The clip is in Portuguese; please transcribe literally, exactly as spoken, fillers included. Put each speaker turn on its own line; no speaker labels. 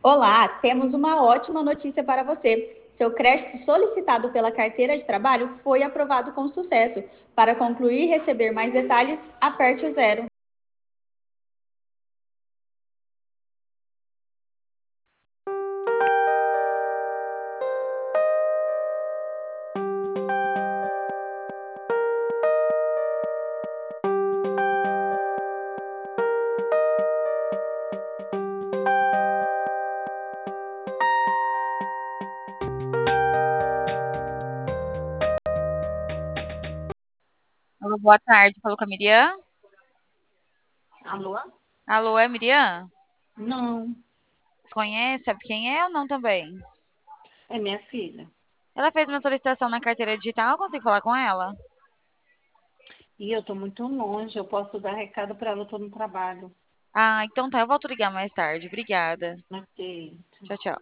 Olá, temos uma ótima notícia para você. Seu crédito solicitado pela carteira de trabalho foi aprovado com sucesso. Para concluir e receber mais detalhes, aperte o zero.
Alô, boa tarde, falou com a Miriam?
Alô?
Alô, é Miriam?
Não,
Você conhece? Sabe quem é ou não também?
é minha filha.
Ela fez uma solicitação na carteira digital, eu consigo falar com ela?
E eu tô muito longe, eu posso dar recado para ela, eu tô no trabalho.
Ah, então tá, eu volto a ligar mais tarde. Obrigada.
Ok.
Tchau, tchau.